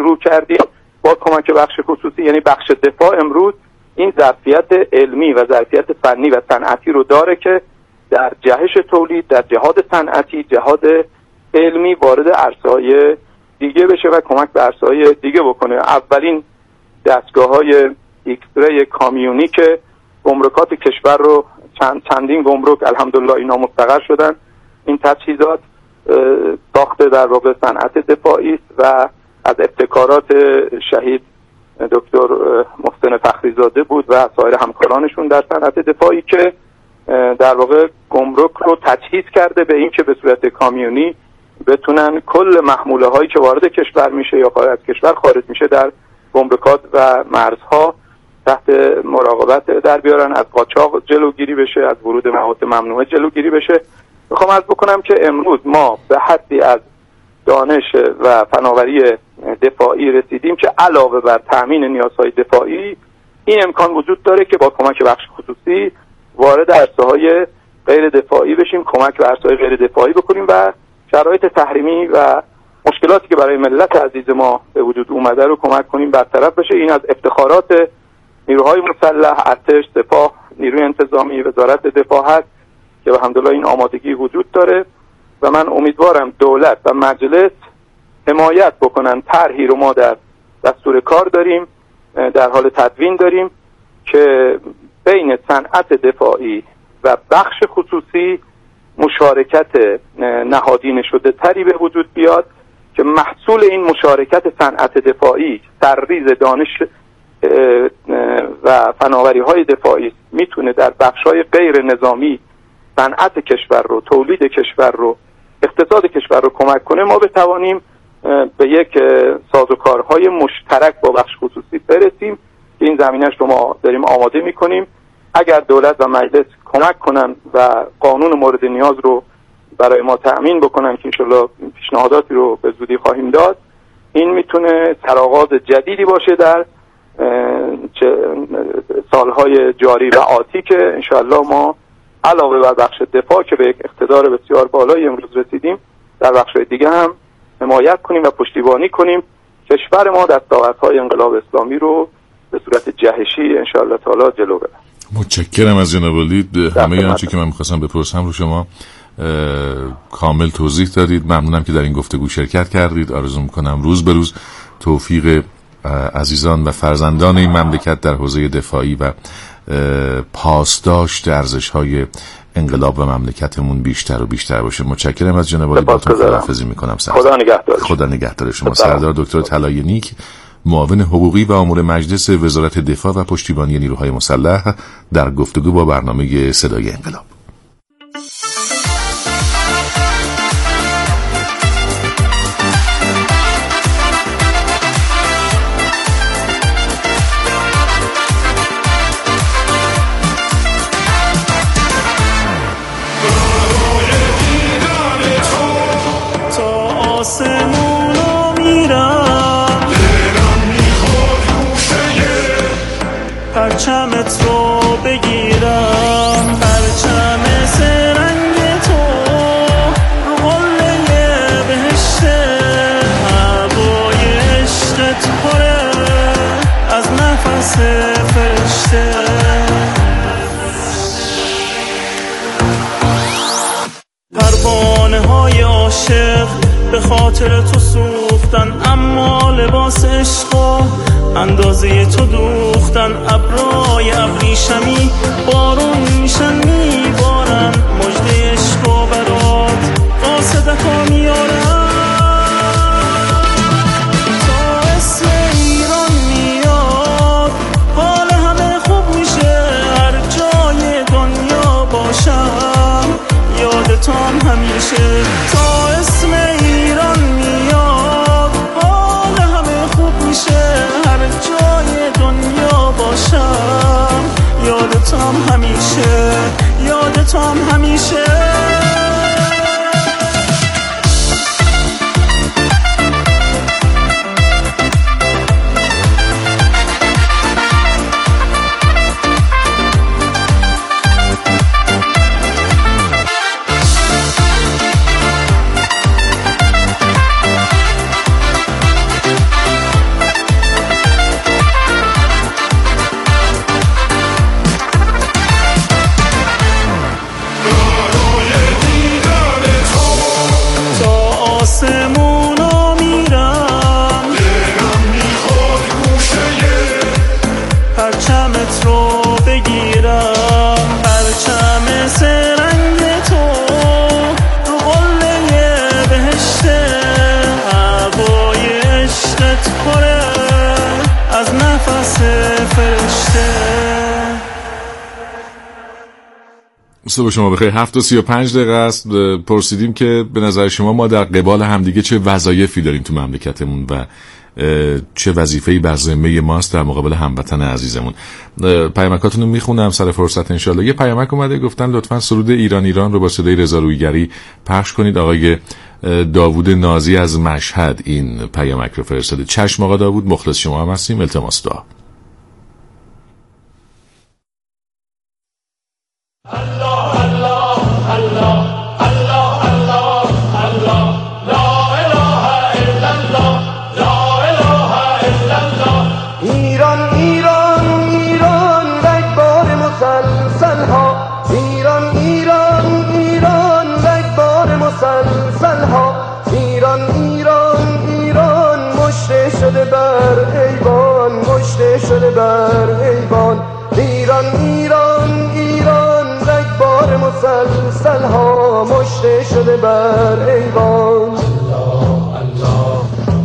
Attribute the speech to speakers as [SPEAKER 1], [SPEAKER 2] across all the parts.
[SPEAKER 1] شروع کردیم با کمک بخش خصوصی، یعنی بخش دفاع امروز این ظرفیت علمی و ظرفیت فنی و صنعتی رو داره که در جهش تولید، در جهاد صنعتی، جهاد علمی وارد عرصه‌های دیگه بشه و کمک به عرصه‌های دیگه بکنه. اولین دستگاه‌های ایکس‌ری کامیونی که گمرکات کشور رو چندین گمرک الحمدلله اینا مستقر شدن، این تجهیزات ساخت در واقع صنعت دفاعی است و از ابتکارات شهید دکتر محسن فخریزاده بود و سایر همکارانشون در صنعت دفاعی که در واقع گمرک رو تجهیز کرده به این که به صورت کامیونی بتونن کل محموله هایی که وارد کشور میشه یا خارج از کشور خارج میشه در گمرکات و مرزها تحت مراقبت در بیارن، از قاچاق جلوگیری بشه، از ورود مواد ممنوعه جلوگیری بشه. میخوام عرض بکنم که امروز ما به حدی از دانش و فناوری دفاعی رسیدیم که علاوه بر تامین نیازهای دفاعی این امکان وجود داره که با کمک بخش خصوصی وارد عرصه‌های غیر دفاعی بشیم، کمک به عرصه‌های غیر دفاعی بکنیم و شرایط تحریمی و مشکلاتی که برای ملت عزیز ما به وجود اومده رو کمک کنیم برطرف بشه. این از افتخارات نیروهای مسلح، ارتش، سپاه، نیروی انتظامی، وزارت دفاع هست که الحمدلله این آمادگی وجود داره و من امیدوارم دولت و مجلس حمایت بکنن. طرحی رو ما در دستور کار داریم، در حال تدوین داریم که بین صنعت دفاعی و بخش خصوصی مشارکت نهادینه شده تری به وجود بیاد که محصول این مشارکت صنعت دفاعی سرریز دانش و فناوری های دفاعی میتونه در بخش های غیر نظامی صنعت کشور رو، تولید کشور رو، اقتصاد کشور رو کمک کنه. ما بتوانیم به یک سازوکارهای مشترک با بخش خصوصی برسیم. این زمینش رو ما داریم آماده میکنیم. اگر دولت و مجلس کمک کنن و قانون مورد نیاز رو برای ما تأمین بکنن که انشالله پیشنهاداتی رو به زودی خواهیم داد، این میتونه سرآغاز جدیدی باشه در سالهای جاری و آتی که انشالله ما علاوه بر بخش دفاع که به یک اقتدار بسیار بالایی امروز رسیدیم، در بخش‌های دیگه هم حمایت کنیم و پشتیبانی کنیم کشور ما دستاوردهای انقلاب اسلامی رو به صورت جهشی انشالله تعالی جلو ببره.
[SPEAKER 2] متشکرم از جناب ولی. همه آنچه که من می‌خواستم بپرسم رو شما کامل توضیح دادید. ممنونم که در این گفتگو شرکت کردید. آرزو می‌کنم روز به روز توفیق عزیزان و فرزندان این مملکت در حوزه دفاعی و پاسداشت ارزش‌های انقلاب و مملکتمون بیشتر و بیشتر باشه. متشکرم از جناب عالی. با خداحافظی می‌کنم.
[SPEAKER 1] خدا نگهدار.
[SPEAKER 2] خدا نگهدار شما. سردار دکتر طلایه نیک، معاون حقوقی و امور مجلس وزارت دفاع و پشتیبانی نیروهای مسلح، در گفتگو با برنامه صدای انقلاب.
[SPEAKER 3] پرچمت رو بگیرم، پرچم سرنگ تو رو قله بهشته، هوای عشقت پره از نفس فرشته. پروانه های عاشق به خاطر تو سوختن، اما لباس عشقا اندازه تو دوختن. ابرای ابریشمی بارون میشن میبارن، مژده عشق و برات قاصدکا میارن. تا اسم ایران میاد حال همه خوب میشه، هر جای دنیا باشم یادتام همیشه. تا اسم ایران میاد حال همه خوب میشه، هر جای دنیا باشم یادتام همیشه، یادتام همیشه. عشقت پره از نفس فرشته.
[SPEAKER 2] صبح شما بخیر. 7:35 است. پرسیدیم که به نظر شما ما در قبال همدیگه چه وظایفی داریم تو مملکتمون و چه وظیفه‌ای بر ذمه ماست در مقابل هموطن عزیزمون. پیامکاتون رو میخونم سر فرصت انشالله. یه پیامک اومده گفتن لطفاً سرود ایران ایران رو با صدای رضا رویگری پخش کنید. آقای داوود نازی از مشهد این پیامک رو فرستاده. چشم آقا داوود، مخلص شما هم هستیم. التماس دعا.
[SPEAKER 4] شده بر ایوان ایران ایران ایران رگبار مسلسل ها مشته شده بر ایوان. الله الله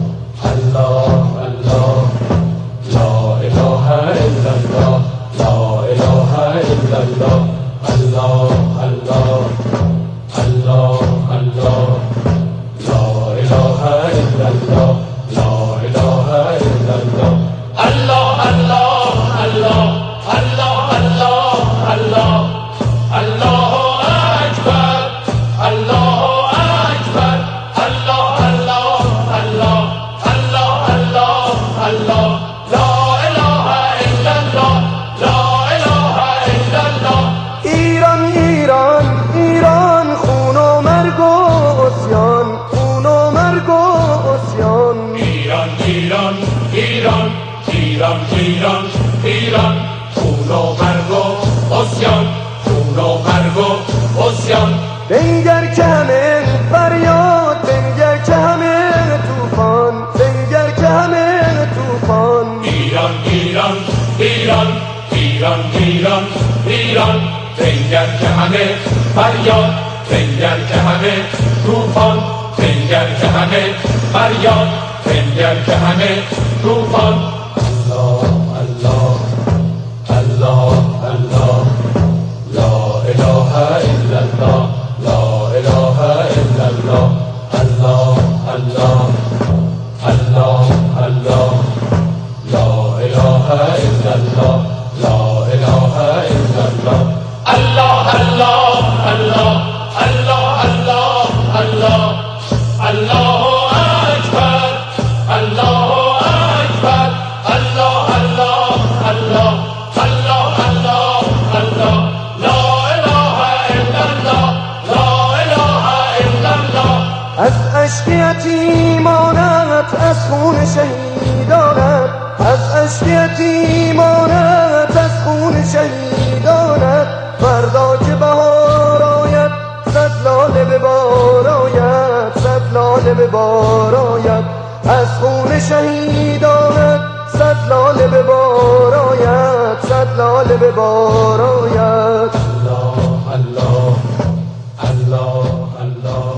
[SPEAKER 4] الله الله لا اله الا الله لا اله الا الله الله الله الله الله لا اله الا الله لا اله الا الله. الله الله الله الله الله الله اکبر الله اکبر الله الله الله الله الله الله لا اله الا الله لا اله الا الله. ایران ایران ایران خون و مرگ و عصیان خون و مرگ و عصیان. ایران ایران ایران ایران ایران ایران خون و مرگ و عصیان خون و مرگ و عصیان. بنگر که همه فریاد بنگر که همه طوفان بنگر که همه طوفان. ایران ایران ایران ایران ایران ایران بنگر که همه فریاد بنگر که همه طوفان بنگر که همه فریاد بنگر که همه طوفان. الله الله الله لا اله الا الله لا اله الا الله الله الله الله الله لا اله الا الله لا اله الا الله. الله الله الله الله الله الله الله اکبر الله اکبر الله الله الله الله الله الله لا اله الا الله لا اله الا الله. از اشک یتیمانت از خون شهیدانت از اشک یتیمانت از خون شهیدانت فردا که بهار آید صد لاله به بار آید صد لاله به بار آید از خون شهیدانت صد لاله به بار آید صد لاله به بار آید. الله الله الله الله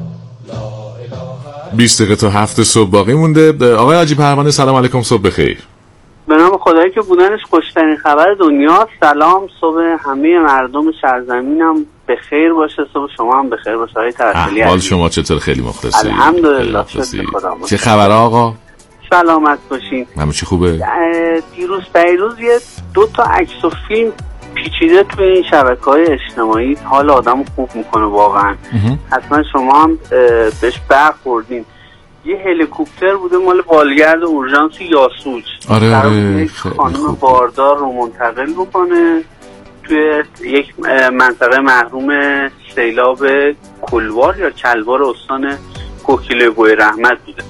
[SPEAKER 2] 20 دقیقه تا 7 صبح باقی مونده. آقای حاجی پروانه سلام علیکم، صبح بخیر.
[SPEAKER 5] به نام خدایی که بودنش خوشترین خبر دنیا. سلام، صبح همه مردم سرزمینم بخیر باشه، صبح شما هم بخیر باشه. آقای توکلی
[SPEAKER 2] حال شما چطور؟ خیلی مخلصی.
[SPEAKER 5] الحمدلله، شکر خدا.
[SPEAKER 2] چه خبر آقا؟
[SPEAKER 5] سلامت باشین.
[SPEAKER 2] همه چی خوبه؟
[SPEAKER 5] دیروز یه 2 تا عکس و فیلم پیچیده توی این شبکه‌های اجتماعی حال آدم خوب میکنه واقعا. حتما شما هم بهش برخوردین. یه هلیکوپتر بوده مال بالگرد اورژانس یاسوج.
[SPEAKER 2] آره.
[SPEAKER 5] خانم باردار رو منتقل بکنه توی یک منطقه محروم سیلاب کلوار یا کلوار استان کوکیلوی بوی رحمت بوده.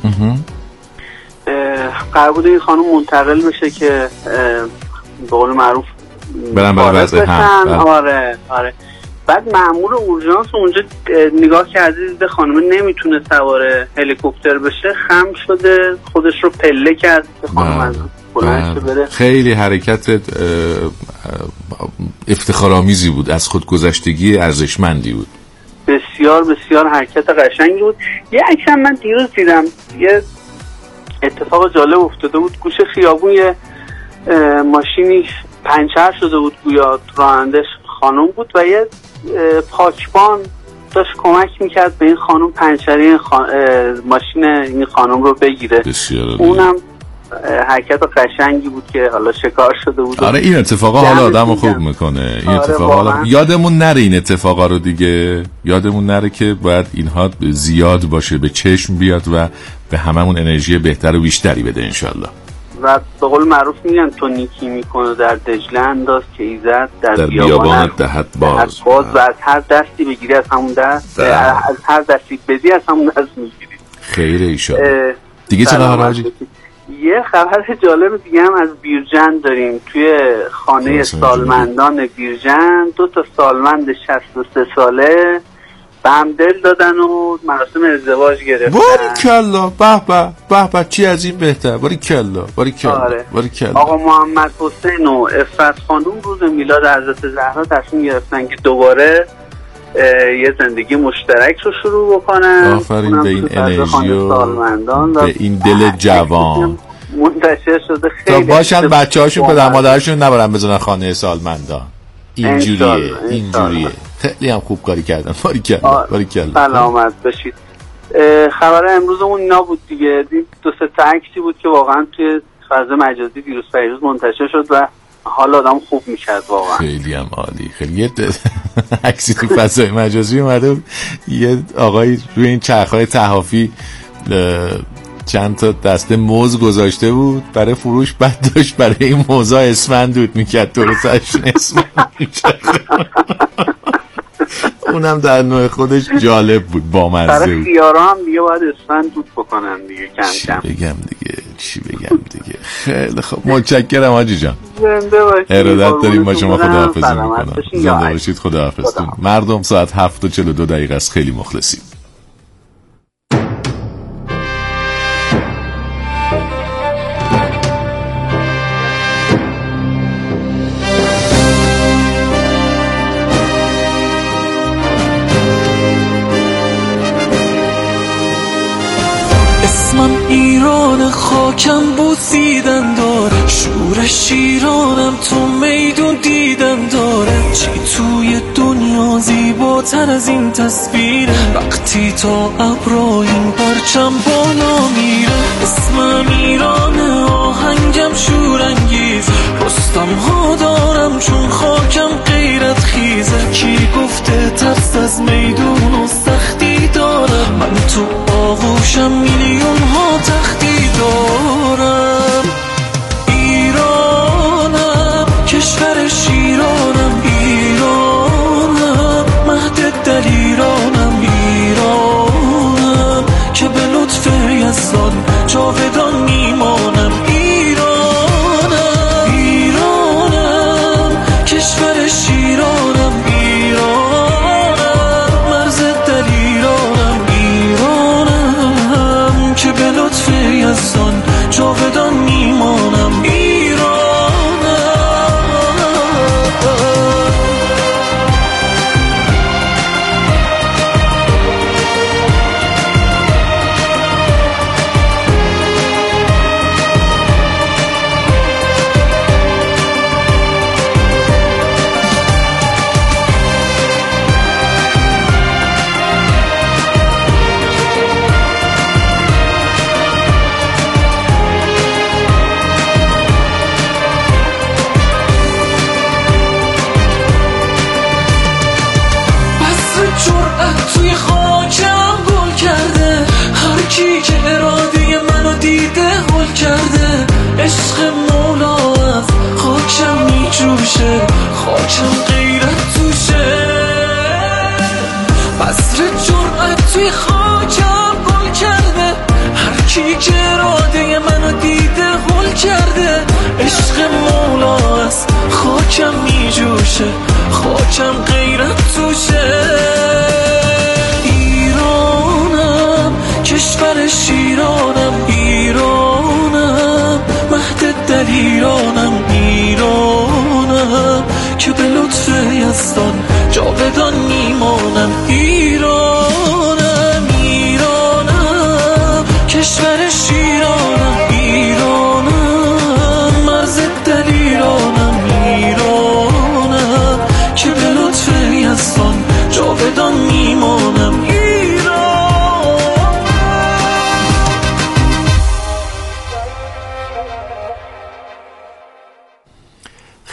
[SPEAKER 5] قرار بوده این خانم منتقل بشه که به قول معروف
[SPEAKER 2] برن وضع هم.
[SPEAKER 5] آره. بعد مأمور اورژانس اونجا نگاه کرده دیده خانم نمیتونه سوار هلیکوپتر بشه، خم شده خودش رو پله کرد که خانم از بلند شه بره.
[SPEAKER 2] خیلی حرکت افتخارآمیزی بود، از خودگذشتگی ارزشمندی بود.
[SPEAKER 5] بسیار بسیار حرکت قشنگی بود. یه عکس من دیروز دیدم، یه اتفاق جالب افتاده بود. گوشه خیابون یه ماشینی پنچر شده بود، گویا رانندش خانم بود و یه پاکبان داشت کمک میکرد به این خانم پنچری ماشین این خانم رو بگیره. اونم حرکت قشنگی بود که حالا شکار شده بود.
[SPEAKER 2] آره این اتفاقا حالا آدمو خوب میکنه. این اتفاقا حالا یادمون نره، این اتفاقا رو دیگه یادمون نره که باید اینها زیاد باشه، به چشم بیاد و به هممون انرژی بهتر و بیشتری بده انشالله.
[SPEAKER 5] و به قول معروف میگن تو نیکی میکنه در دجله انداز که ایزد در بیابان دهد باز و از هر دستی بگیری از همون دست، از هر دستی بدی از همون دست میگیری.
[SPEAKER 2] خیره ایشالله. دیگه چه خبر حاجی؟
[SPEAKER 5] یه خبر جالب دیگه هم از بیرجند داریم. توی خانه سالمندان بیرجند 2 سالمند 63 ساله به هم دل دادن و مراسم ازدواج گرفتن.
[SPEAKER 2] باریکلا، به به چی از این بهتر. باریکلا.
[SPEAKER 5] آره. آقا محمد حسین و عفت خانم روز میلاد حضرت زهرا تصمیم گرفتن که دوباره یه زندگی مشترک رو شروع بکنن.
[SPEAKER 2] آفرین به این انرژی و به این دل جوان
[SPEAKER 5] منتشر شده. خیلی
[SPEAKER 2] تا باشن بچه‌هاشون پدر مادرشون نبرن بزنن خانه سالمندان. اینجوریه. خیلی هم خوب کاری کردن. باریکلا.
[SPEAKER 5] سلامت باشید. خبر امروزمون اینا بود دیگه. 2-3 تا عکسی بود که واقعا توی فضای مجازی دیروز پیروز منتشر شد و حال آدم خوب میکرد واقعا.
[SPEAKER 2] خیلی هم عالی. خیلی عکسی تو فضای مجازی اومده بود، یه آقای روی این چرخ‌های تحافی چند تا دسته موز گذاشته بود برای فروش، بعد داشت برای این موزا اسفند دود میکرد، درستش اسفند میکرد. اونم در نوع خودش جالب بود، بامزه بود.
[SPEAKER 5] برای خیارا هم دیگه باید اسفند دود بکنن دیگه کم کم.
[SPEAKER 2] چی بگم دیگه. خیلی خب متشکرم حاجی جان.
[SPEAKER 5] زنده باشید.
[SPEAKER 2] ارادت داریم با شما. خداحافظی میکنم. زنده باشید. خداحافظ. مردم ساعت 7:42 است. خیلی مخلصیم.
[SPEAKER 6] اسمم ایران، خاکم بوسیدن داره، شور شیرانم تو میدون دیدن داره. چی توی دنیا زیباتر از این تصویره، وقتی تا ابرا این پرچم بالا میره. اسمم ایرانه، آهنگم شورانگیز، رستم ها دارم چون خاکم غیرت خیزه. کی گفته ترس از میدون و سختی دارم، من تو آغوشم میلیون ها تختی دارم. ایرانم، کشور شیرانم، ایرانم، مهد دلیرانم، ایرانم که به لطف یزدان جاودان میمانم. ایرانم، ایرانم، کشور شیرانم، ایرانم، مرز دلیرانم، ایرانم که به لطف یزدان جاودان میمانم. عشق مولا از خاکم میجوشه، خاکم غیرت توشه. بذر جرأت توی خاکم گل کرده، هر کی که اراده منو دیده هول کرده. عشق مولا از خاکم میجوشه، خاکم غیرت توشه. ایرانم، کشور شیرانم، ایرانم، مهد دلیرانم، ایرانم که به لطف یزدان جاودان میمانم. ایرانم، ایرانم، کشور شیرانم،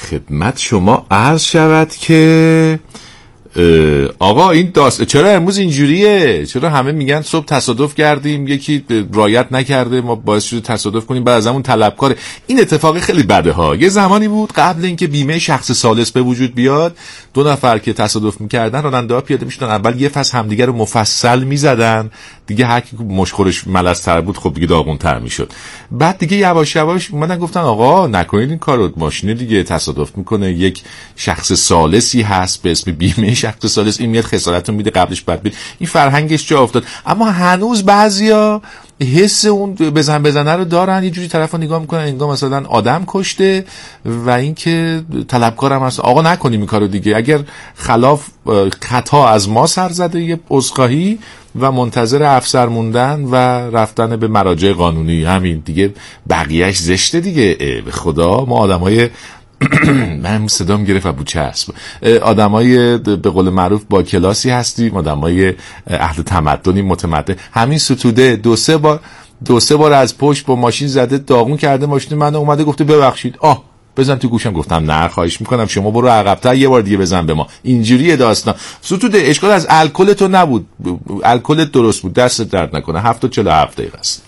[SPEAKER 2] خدمت شما عرض شود که آقا این چرا امروز اینجوریه؟ چرا همه میگن صبح تصادف کردیم، یکی رعایت نکرده، ما باعث شده تصادف کنیم، بعد از همون طلبکاره. این اتفاق خیلی بده ها. یه زمانی بود قبل اینکه بیمه شخص ثالث به وجود بیاد، 2 نفر که تصادف میکردن راننده‌ها پیاده میشدن، اول یه فصل همدیگه رو مفصل میزدن، دیگه هر کی مشخورش ملس‌تر بود خب دیگه داغون‌تر میشد. بعد دیگه یواش یواش اومدن گفتن آقا نکنید این کارو، ماشین دیگه تصادف میکنه، یک شخص ثالثی هست به اسم بیمه شخص ثالث، این میاد خسارتون میده، قبلش بعد بید. این فرهنگش جا افتاد. اما هنوز بعضیا حس اون بزنه رو دارن، یه جوری طرفو نگاه میکنن انگار مثلا آدم کشته و اینکه طلبکارم هست. آقا نکنیم این کارو دیگه. اگر خلاف خطا از ما سر زده، یه عذرخواهی و منتظر افسر موندن و رفتن به مراجع قانونی، همین دیگه. بقیهش زشته دیگه. به خدا ما آدمای من صدام گرفت و بوچسب، آدمای به قول معروف با کلاسی هستیم، آدمای اهل تمدنی، متمدن. همین ستوده 2-3 بار از پشت با ماشین زده، داغون کرده ماشین من، اومده گفته ببخشید بزن تو گوشم. گفتم نه خواهش میکنم شما برو عقب‌تر، یه بار دیگه بزن به ما. اینجوریه داستان. ستوده اشکال از الکل تو نبود، الکلت درست بود، دست درد نکنه. 7:47 دقیقه است.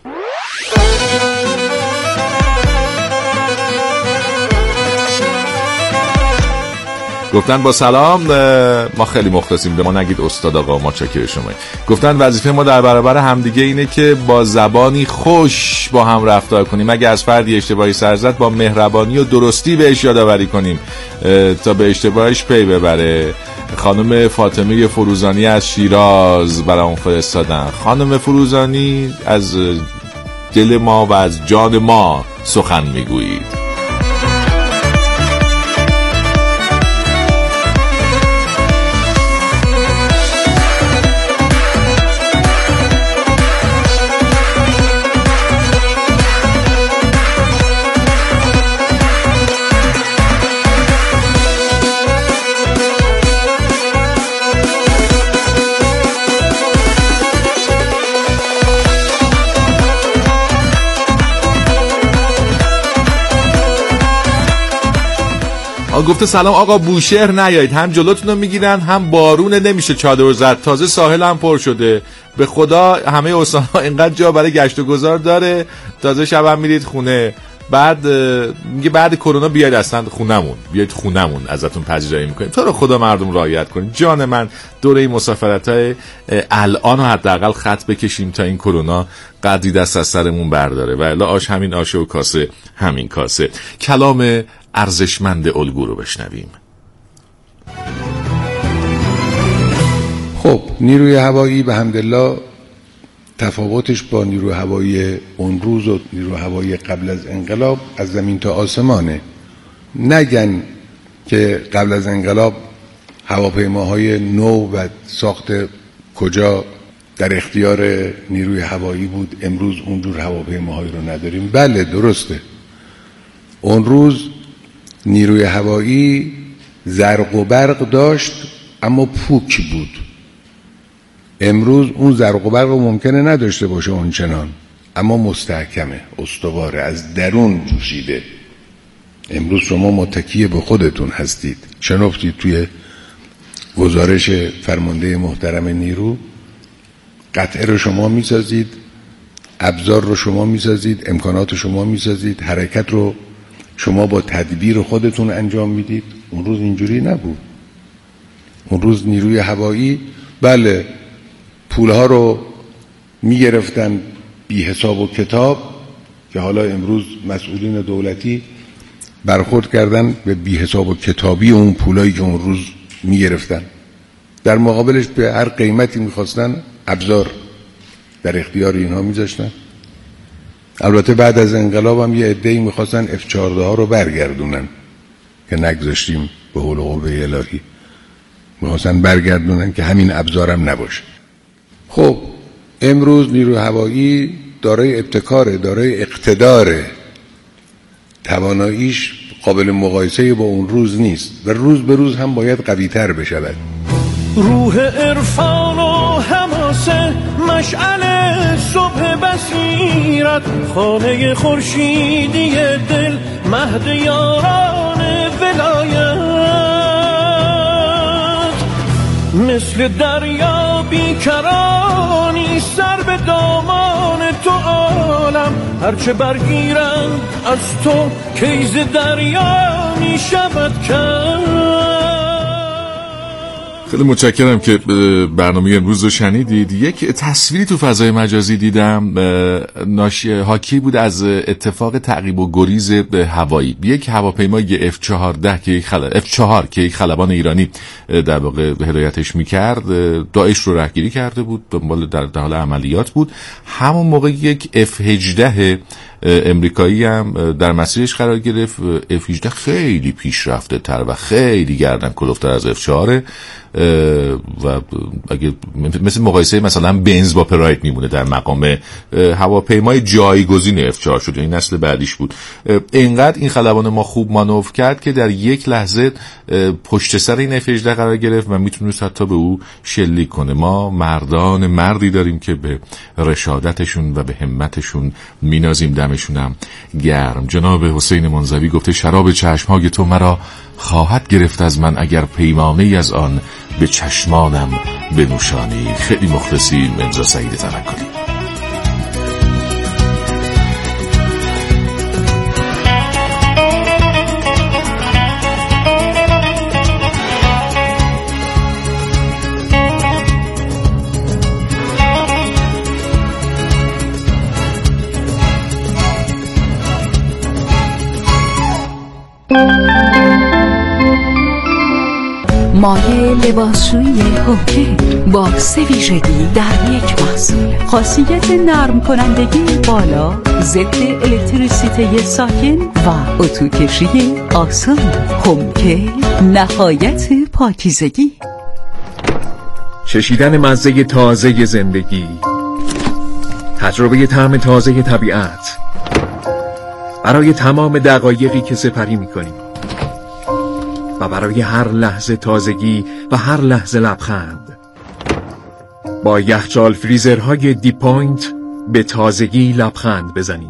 [SPEAKER 2] گفتن با سلام، ما خیلی مخلصیم، به ما نگید استاد آقا، ما چاکر شما. گفتن وظیفه ما در برابر همدیگه اینه که با زبانی خوش با هم رفتار کنیم، اگه از فردی اشتباهی سر زد با مهربانی و درستی بهش یادآوری کنیم تا به اشتباهش پی ببره. خانم فاطمه فروزانی از شیراز برام فرستادن. خانم فروزانی، از دل ما و از جان ما سخن میگویید. گفته سلام آقا، بوشهر نیایید، هم جلوتون رو میگیرن هم بارونه، نمیشه چادر زد، تازه ساحل هم پر شده. به خدا همه استان‌ها اینقدر جا برای گشت و گذار داره، تازه شب هم میرید خونه. بعد میگه بعد کرونا بیاید اصلا خونمون ازتون پذیرایی میکنیم. تو رو خدا مردم رعایت کنید. جان من دوره مسافرت‌های الان رو حداقل خط بکشیم تا این کرونا قدری دست از سرمون برداره، و الا آش همین آشه و کاسه همین کاسه. کلام ارزشمند الگو رو بشنویم.
[SPEAKER 7] خب نیروی هوایی به حمدالله تفاوتش با نیروی هوایی اون روز و نیروی هوایی قبل از انقلاب از زمین تا آسمانه. نگن که قبل از انقلاب هواپیماهای نو و ساخت کجا در اختیار نیروی هوایی بود، امروز اونجور هواپیماهایی رو نداریم. بله درسته، اون روز نیروی هوایی زرق و برق داشت اما پوک بود. امروز اون زرق و برق ممکنه نداشته باشه اونچنان، اما مستحکمه، استواره، از درون جوشیده. امروز شما متکی به خودتون هستید. شنفتید توی گزارش فرمانده محترم نیرو، قطعه رو شما میسازید، ابزار رو شما میسازید، امکانات رو شما میسازید، حرکت رو شما با تدبیر خودتون انجام میدید. اون روز اینجوری نبود. اون روز نیروی هوایی بله پولها رو میگرفتن بی حساب و کتاب، که حالا امروز مسئولین دولتی برخورد کردن به بی حساب و کتابی اون پولایی که اون روز میگرفتن. در مقابلش به هر قیمتی میخواستن ابزار در اختیار اینها میذاشتن. البته بعد از انقلاب هم یه عده‌ای میخواستن F-14 ها رو برگردونن که نگذاشتیم به حول و قوه الهی. میخواستن برگردونن که همین ابزارم نباشه. خب امروز نیروی هوایی دارای ابتکاره، دارای اقتداره، تواناییش قابل مقایسه با اون روز نیست و روز به روز هم باید قوی تر بشود.
[SPEAKER 3] روح عرفان و حماسه، مشعل صبح بصیرت، خانه خورشیدی دل، مهد یاران ولایت، مثل دریا بیکرانی سر به دامان تو عالم، هرچه برگیرند از تو کیز دریا می شود کرد.
[SPEAKER 2] خیلی متشکرم که برنامه امروز رو شنیدید. یک تصویری تو فضای مجازی دیدم، حاکی بود از اتفاق تعقیب و گریز هوایی. یک هواپیمای F4 که یک خلبان ایرانی در واقع هدایتش میکرد، داعش رو رهگیری کرده بود، دنبال در حال عملیات بود. همون موقع یک F18 امریکایی هم در مسیرش قرار گرفت. F18 خیلی پیشرفته تر و خیلی گردن کلفتر از F4 و اگه مثل مقایسه مثلا بنز با پراید میمونه در مقام هواپیمای جایگزین F4 شد، این نسل بعدیش بود. اینقدر این خلبان ما خوب مانور کرد که در یک لحظه پشت سر این F18 قرار گرفت و میتونست حتی به او شلیک کنه. ما مردی داریم که به رشادتشون و به همتشون مینازیم، دمشونم گرم. جناب حسین منزوی گفته شراب چشمهای تو مرا خواهد گرفت از من اگر پیمانه‌ای از آن به چشمانم بنوشانی. خیلی مخلصیم. امضا سعید توکلی.
[SPEAKER 8] مایه لباسشویی هوکه با 3 ویژگی در یک محصول. خاصیت نرم کنندگی بالا، ضد الکتریسیته ساکن و اتوکشی آسان. هوکه نهایت پاکیزگی.
[SPEAKER 9] چشیدن مزه تازه زندگی، تجربه طعم تازه طبیعت برای تمام دقایقی که سپری می‌کنیم و برای هر لحظه تازگی و هر لحظه لبخند. با یخچال فریزرهای دی پوینت به تازگی لبخند بزنیم.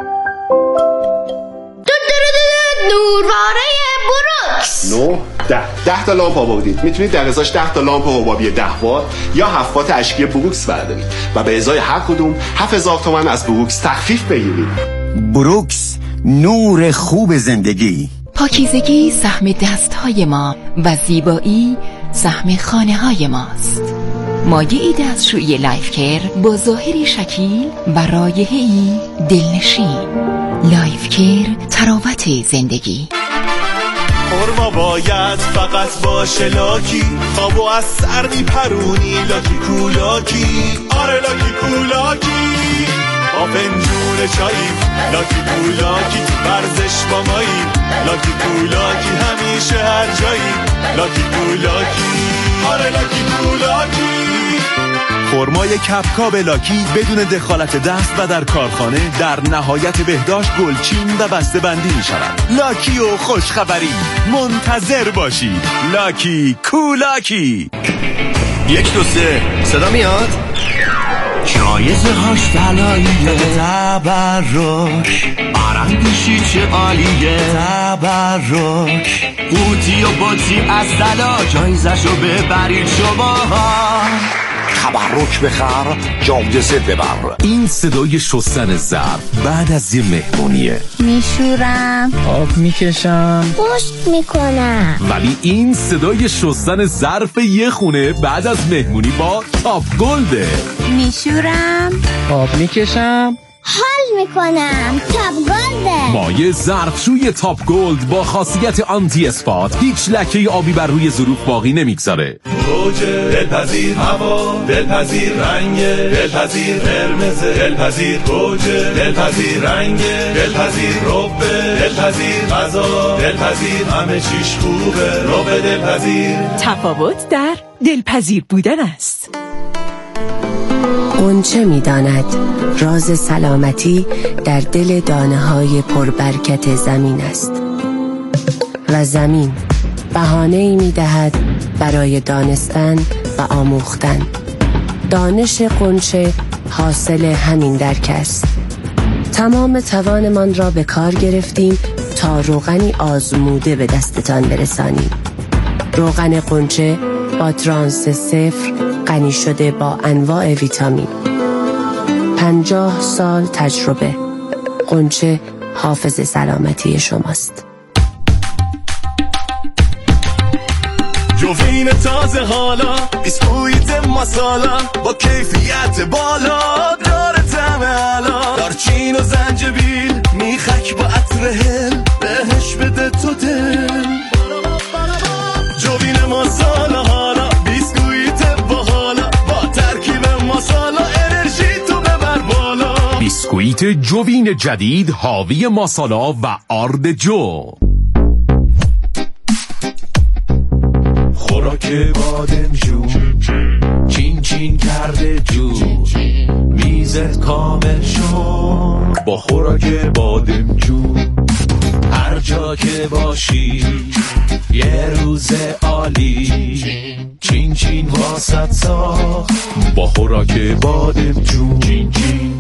[SPEAKER 10] نورواره بروکس 10 تا لامپ آوردید. میتونید در ازاش 10 تا لامپ حبابی 10 وات یا 7 وات اشکی بروکس بردارید و به ازای هر کدوم 7000 تومان از بروکس تخفیف بگیرید.
[SPEAKER 11] بروکس، نور خوب زندگی.
[SPEAKER 8] پاکیزگی سهم دستهای ما و زیبایی سهم خانه های ماست. مایعی دستشویی لایف کیر با ظاهری شکیل و رایحه‌ای دلنشین. لایف کیر، تراوت زندگی.
[SPEAKER 12] خورما باید فقط باشه لاکی، خوابو از سر میپرونی لاکی کولاکی. آره لاکی کولاکی، با فنجون چایی لاکی کولاکی، ورزش با مایی لاکی کولاکی، همیشه هر جایی لاکی کولاکی. آره لاکی کولاکی. خرمای کپکاب لاکی بدون دخالت دست و در کارخانه در نهایت بهداشت گلچین و بسته بندی می شود. لاکی و خوشخبری منتظر باشید. لاکی کولاکی. 1 2 3 صدا میاد؟ جایزه هاش طلاییه، تبرک آرنگوشی چه عالیه، تبرک قوطی و بطی از طلا، جایزشو ببرید شماها.
[SPEAKER 11] تبرک بخر، جایزه ببر.
[SPEAKER 13] این صدای شستن ظرف بعد از یه مهمونیه.
[SPEAKER 14] میشورم،
[SPEAKER 13] آب میکشم،
[SPEAKER 14] پشت میکنم.
[SPEAKER 13] ولی این صدای شستن ظرف یه خونه بعد از مهمونی با تاپ گلده.
[SPEAKER 14] میشورم،
[SPEAKER 13] آب میکشم،
[SPEAKER 14] حال میکنم. تاپ گلده.
[SPEAKER 13] مایع ظرفشوی تاپ گلد با خاصیت آنتی اسپات هیچ لکه آبی بر روی ظروف باقی نمیگذاره.
[SPEAKER 12] گوجه دلپذیر، هوا دلپذیر، رنگ دلپذیر، قرمز دلپذیر، گوجه دلپذیر، رنگ دلپذیر، رب دلپذیر، غذا دلپذیر، همه چیش خوبه رب دلپذیر.
[SPEAKER 8] تفاوت در دلپذیر بودن است.
[SPEAKER 15] غنچه می‌داند راز سلامتی در دل دانه‌های پربرکت زمین است و زمین بهانه‌ای می‌دهد برای دانستن و آموختن. دانش غنچه حاصل همین درک است. تمام توانمان را به کار گرفتیم تا روغنی آزموده به دستتان برسانیم. روغن غنچه با ترانس 0 غنی شده با انواع ویتامین. 50 سال تجربه. غنچه حافظ سلامتی شماست.
[SPEAKER 12] جوین تازه حالا بیسکویت مسالا با کیفیت بالا داره طعم علا، دارچین و زنجبیل میخک با عطر هل بهش بده تو دل. جوین مسالا حالا بیسکویت باحالا با ترکیب مسالا انرژی تو ببر بالا.
[SPEAKER 13] بیسکویت جوین جدید حاوی مسالا و آرد جو.
[SPEAKER 12] خوراک بادمجون چین چین کرده جو، میزت کامل شد با خوراک بادمجون. هر جا که باشی یه روز عالی، چین چین واسط ساخت با خوراک بادمجون. چین چین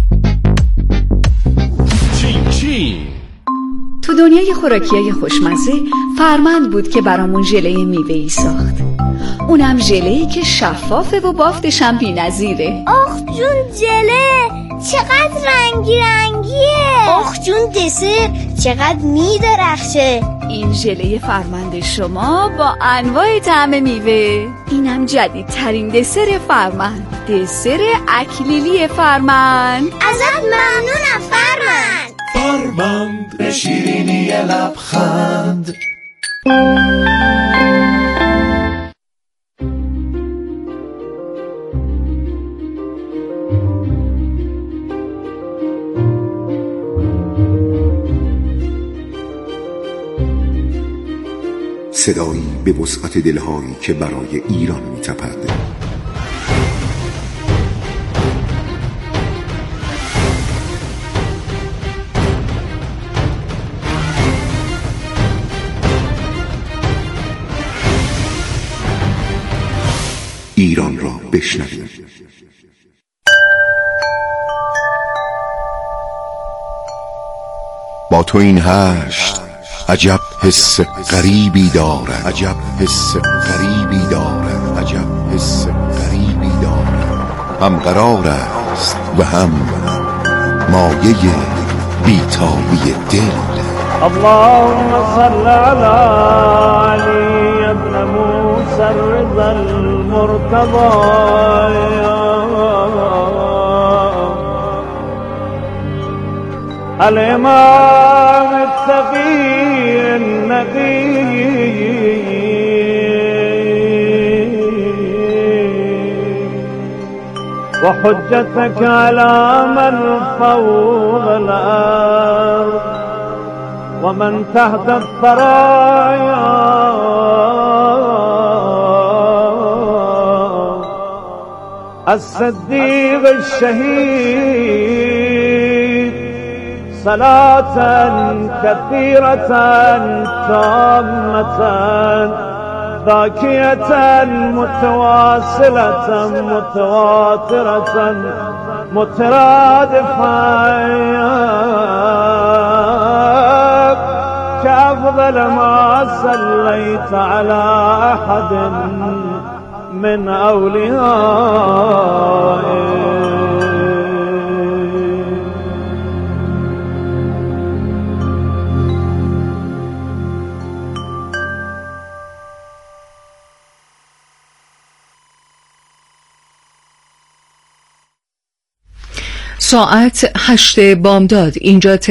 [SPEAKER 12] چین چین.
[SPEAKER 16] تو دنیای خوراکیای خوشمزه فرمند بود که برامون ژله میوه‌ای ساخت. اونم ژله‌ای که شفافه و بافتش هم بی‌نظیره.
[SPEAKER 14] آخ جون ژله چقدر رنگی رنگیه. آخ جون دسر چقدر میدرخشه.
[SPEAKER 16] این ژله فرمند شما با انواع طعم میوه. اینم جدیدترین دسر فرمند، دسر اکلیلی فرمند.
[SPEAKER 14] ازت ممنونم فرمند.
[SPEAKER 12] فرمند به شیرینی لبخند.
[SPEAKER 17] صدایی به وسعت دلهایی که برای ایران می‌تپد. ایران را بشنوید. با تو این هشت عجب حس غریبی دارد، عجب حس غریبی دارد، عجب حس غریبی دارد. هم قرار است و هم مایه بیتابی دل.
[SPEAKER 3] اللهم صل على علي ابن موسى الرضا المرتضى الإمام التقي النقي وحجتك على من فوق الأرض ومن تحت الثرايا الصديق الشهيد صلاة كثيرة تامة ذاكية متواصلة متواترة مترادفة كأفضل ما صليت على أحد من أوليائه.
[SPEAKER 18] ساعت 8 بامداد. اینجا